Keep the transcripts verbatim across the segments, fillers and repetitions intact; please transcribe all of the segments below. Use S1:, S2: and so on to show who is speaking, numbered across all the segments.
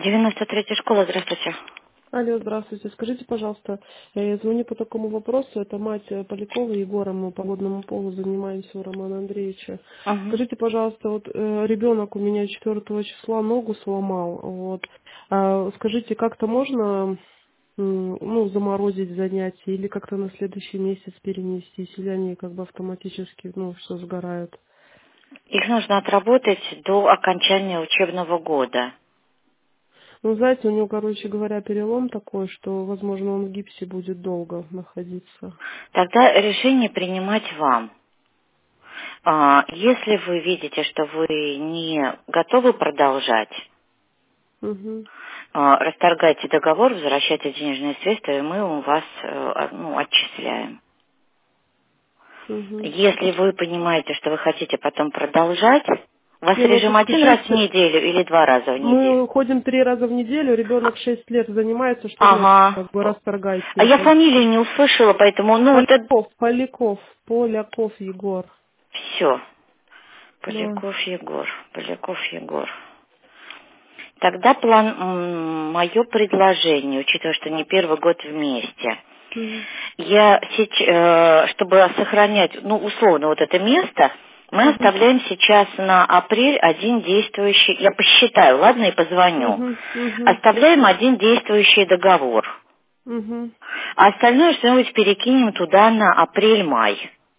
S1: девяносто третья школа, здравствуйте.
S2: Алло, здравствуйте. Скажите, пожалуйста, я звоню по такому вопросу. Это мать э, Полякова Егора, мы по водному полу занимаемся у Романа Андреевича.
S1: Угу.
S2: Скажите, пожалуйста, вот э, ребенок у меня четвёртого числа ногу сломал. Вот. А, скажите, как-то можно м, ну, заморозить занятия или как-то на следующий месяц перенестись, или они как бы автоматически, ну, все сгорают?
S1: Их нужно отработать до окончания учебного года.
S2: Ну, знаете, у него, короче говоря, перелом такой, что, возможно, он в гипсе будет долго находиться.
S1: Тогда решение принимать вам. А, Если вы видите, что вы не готовы продолжать,
S2: Угу.
S1: а, расторгайте договор, возвращайте денежные средства, и мы у вас э, ну, отчисляем.
S2: Угу.
S1: Если вы понимаете, что вы хотите потом продолжать, у вас
S2: Не, ну
S1: режим
S2: просто
S1: один раз в
S2: шесть,
S1: неделю или два раза в неделю?
S2: мы ходим три раза в неделю, ребенок шесть лет занимается, что значит,
S1: Ага.
S2: как бы расторгайте
S1: А я
S2: это.
S1: фамилию не услышала, поэтому, ну, это
S2: Поляков, Поляков, Поляков Егор.
S1: все.
S2: Да.
S1: Поляков Егор, Поляков Егор. Тогда план, мое предложение, учитывая, что не первый год вместе,
S2: Мгм.
S1: я сеч- э, чтобы сохранять, ну, условно, вот это место, мы
S2: Мгм.
S1: оставляем сейчас на апрель один действующий, я посчитаю, ладно, и позвоню.
S2: Мгм. Мгм.
S1: Оставляем один действующий договор,
S2: Мгм.
S1: а остальное что-нибудь перекинем туда на апрель-май.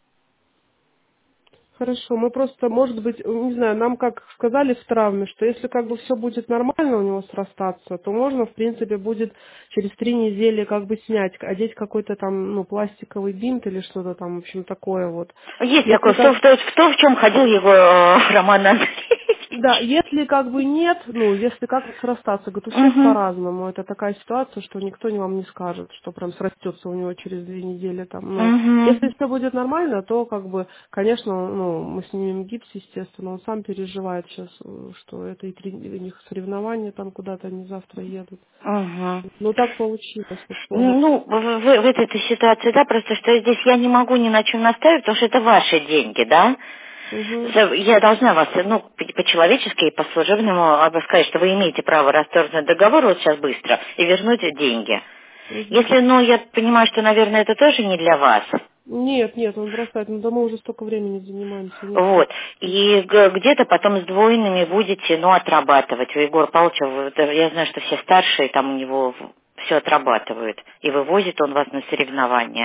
S2: Хорошо, мы просто, может быть, не знаю, нам как сказали в травме, что если как бы все будет нормально у него срастаться, то можно, в принципе, будет через три недели как бы снять, одеть какой-то там, ну, пластиковый бинт или что-то там, в общем, такое вот.
S1: Есть
S2: Если
S1: такое, в
S2: как
S1: том, в том, в том, в чем ходил его э, Роман
S2: Да,
S1: Андреевич.
S2: если как бы нет, ну, если как срастаться, говорит, у всех
S1: Угу.
S2: по-разному. Это такая ситуация, что никто не вам не скажет, что прям срастется у него через две недели там. Но
S1: Угу.
S2: если все будет нормально, то как бы, конечно, ну, мы снимем гипс, естественно, он сам переживает сейчас, э, что это и три- у них соревнования там куда-то, они завтра едут.
S1: Угу.
S2: Ну, так получилось, вот что.
S1: Ну, в, в- в этой ситуации, да, просто что здесь я не могу ни на чем настаивать, потому что это ваши деньги, да.
S2: Угу,
S1: С- Я должна вас, ну, п- по-человечески и по-служебному а, сказать, что вы имеете право расторгнуть договор вот сейчас быстро и вернуть деньги.
S2: угу.
S1: Если, ну, я понимаю, что, наверное, это тоже не для вас.
S2: Нет, нет, он бросает. Ну, да мы уже столько времени занимаемся. Нет, нет.
S1: Вот. И г- где-то потом с двойными будете, ну, отрабатывать. У Егора Павловича, вот, э, я знаю, что все старшие там у него все отрабатывают. И вывозит он вас на соревнования.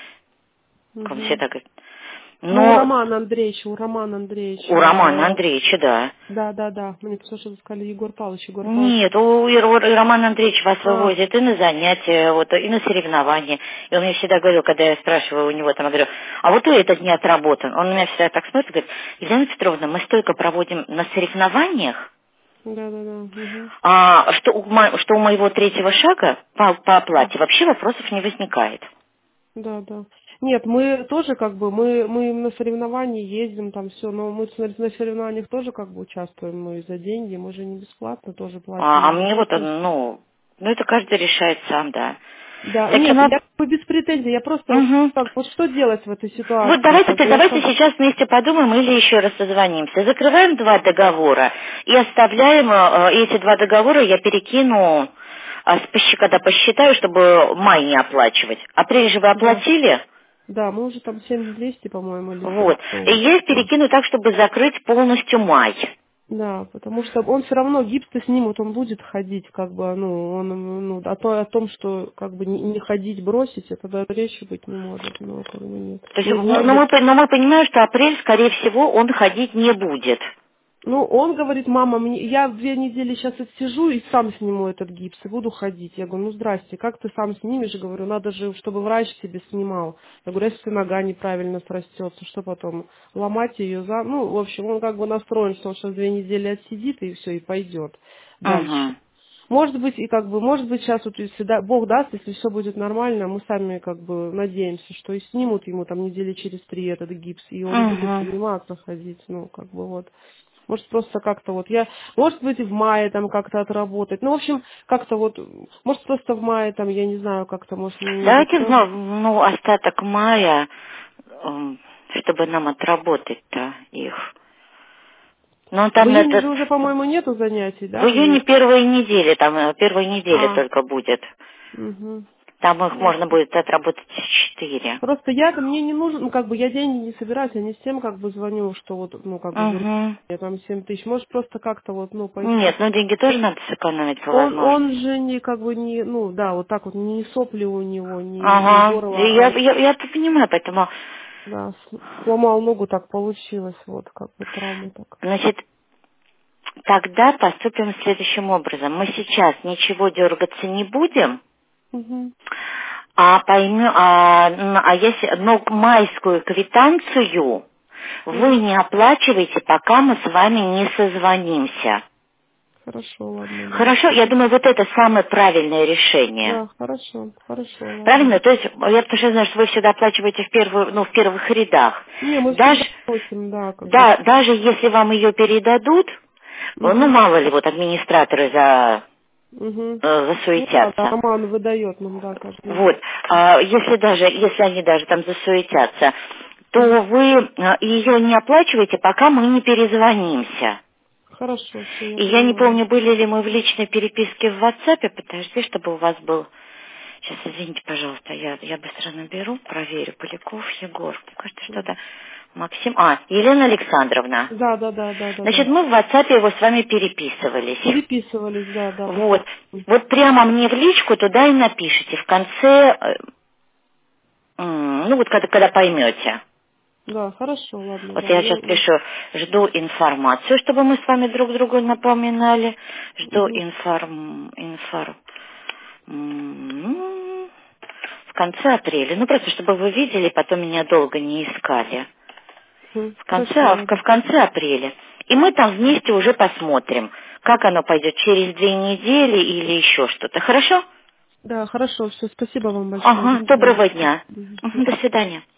S1: Он все
S2: Угу.
S1: так говорит.
S2: Ну, у
S1: Но
S2: Романа Андреевича, у Романа
S1: у
S2: Андреевича,
S1: Романа
S2: э,
S1: Андреевича, да.
S2: да, да, да. Мне просто что сказали Егор Павлович, Егор Павлович.
S1: Нет, у Ир- у Романа Андреевич вас
S2: А,
S1: вывозит и на занятия, вот, и на соревнования. И он мне всегда говорил, когда я спрашиваю у него, там, я говорю, а вот и этот не отработан. Он на меня всегда так смотрит и говорит, Елена Петровна, мы столько проводим на соревнованиях,
S2: да, да, да. Угу.
S1: а, что, у, мо- что у моего третьего шага по, по оплате вообще вопросов не возникает.
S2: Да, да. Нет, мы тоже как бы, мы, мы на соревнования ездим, там все, но мы на, на соревнованиях тоже как бы участвуем, мы за деньги, мы же не бесплатно тоже
S1: А, а
S2: платим
S1: мне вот,
S2: билеты.
S1: ну, ну это каждый решает сам, да.
S2: Да,
S1: Так что
S2: нет, я
S1: надо...
S2: как бы без претензий, я просто вот,
S1: Мгм.
S2: так, вот что делать в этой
S1: Вот
S2: ситуации,
S1: давайте,
S2: как бы, я
S1: давайте
S2: как,
S1: сейчас вместе подумаем или еще раз созвонимся. Закрываем два договора и оставляем э, эти два договора, я перекину, а, с посчи- когда посчитаю, чтобы май не оплачивать. Апрель же вы
S2: да,
S1: оплатили?
S2: да, мы уже там семь двести, по-моему, или семь
S1: Вот. И
S2: сто.
S1: я их перекину так, чтобы закрыть полностью май.
S2: Да, потому что он все равно гипс-то снимут, он будет ходить, как бы, ну, он, ну, а то о том, что, как бы, не, не ходить, бросить, это даже речи быть не может, но, как бы, нет.
S1: То есть,
S2: Мы
S1: ну,
S2: знаем,
S1: но,
S2: где-
S1: мы, по- но мы понимаем, что апрель, скорее всего, он ходить не будет.
S2: ну, он говорит, мама, мне, я две недели сейчас отсижу и сам сниму этот гипс и буду ходить. Я говорю, ну, здрасте, как ты сам снимешь? Говорю, надо же, чтобы врач тебе снимал. Я говорю, если нога неправильно срастется, что потом? Ломать ее за... Ну, в общем, он как бы настроен, что он сейчас две недели отсидит и все, и пойдет дальше.
S1: Угу.
S2: Может быть, и как бы, может быть, сейчас вот если да- Бог даст, если все будет нормально, мы сами как бы надеемся, что и снимут ему там недели через три этот гипс, и он будет
S1: Угу.
S2: заниматься, ходить, ну, как бы вот. Может, просто как-то вот я, может быть, и в мае там как-то отработать. Ну, в общем, как-то вот, может, просто в мае там, я не знаю, как-то, может, не
S1: Давайте,
S2: рискнем.
S1: ну, ну, остаток мая, эм, чтобы нам отработать-то их. Ну, там
S2: В июне
S1: это...
S2: же уже, по-моему, нету занятий, да?
S1: В июне первой недели, там э, первой недели
S2: А.
S1: только будет.
S2: Угу.
S1: Там их
S2: Ну,
S1: можно будет отработать четыре.
S2: просто я-то мне не нужен, ну, как бы я деньги не собираюсь, я не всем как бы звоню, что вот, ну, как бы говорю,
S1: Угу.
S2: я там семь тысяч. Может, просто как-то вот, ну,
S1: Нет,
S2: пойти.
S1: ну деньги тоже надо сэкономить по
S2: Он, он
S1: возможности.
S2: же не, как бы, не, ну, да, вот так вот, не сопли у него, не, не
S1: Ага, и
S2: горло,
S1: я,
S2: а,
S1: я, я это понимаю, поэтому,
S2: да, с- сломал ногу, так получилось, вот, как бы травма так.
S1: значит, тогда поступим следующим образом. Мы сейчас ничего дергаться не будем,
S2: Угу.
S1: а поймем, а, н- а если, но майскую квитанцию вы
S2: Угу.
S1: не оплачиваете, пока мы с вами не созвонимся.
S2: Хорошо, ладно, да.
S1: Хорошо, я думаю, вот это самое правильное решение.
S2: Да, хорошо, хорошо, ладно.
S1: Правильно? То есть, я потому что знаю, что вы всегда оплачиваете в, первую, ну, в первых рядах.
S2: Не, мы
S1: Даже,
S2: всегда просим, да, как бы.
S1: да, даже если вам ее передадут, ну,
S2: Угу.
S1: мало ли, вот администраторы за,
S2: Угу.
S1: э,
S2: Ну да, да,
S1: засуетятся.
S2: Роман выдает нам, да, каждый
S1: Вот,
S2: месяц.
S1: а если даже, если они даже там засуетятся,
S2: Мгм.
S1: то вы э, ее не оплачиваете, пока мы не перезвонимся.
S2: Хорошо, все, я
S1: И я не
S2: поняла.
S1: помню, были ли мы в личной переписке в WhatsApp, подожди, чтобы у вас был... Сейчас, извините, пожалуйста, я, я быстро наберу, проверю. Поляков Егор. Кажется, что-то... Максим... А, Елена Александровна.
S2: Да, да, да, да, да,
S1: Значит,
S2: да.
S1: мы в WhatsApp его с вами переписывались.
S2: Переписывались, да, да,
S1: Вот.
S2: по-
S1: Вот прямо мне в личку туда и напишите. В конце... э, м, ну, вот когда, когда поймете.
S2: Да, хорошо, ладно,
S1: Вот
S2: да.
S1: я
S2: Я...
S1: сейчас пишу, жду информацию, чтобы мы с вами друг другу напоминали. Жду
S2: Угу.
S1: информ... информ... м, в конце апреля. Ну, просто чтобы вы видели, потом меня долго не искали. В конце,
S2: Хорошо,
S1: а, в,
S2: ладно.
S1: в конце апреля. И мы там вместе уже посмотрим, как оно пойдет, через две недели или еще что-то. Хорошо?
S2: Да, хорошо, все, спасибо вам большое. До
S1: Ага,
S2: свидания.
S1: доброго дня.
S2: Мгм.
S1: Мгм, до свидания.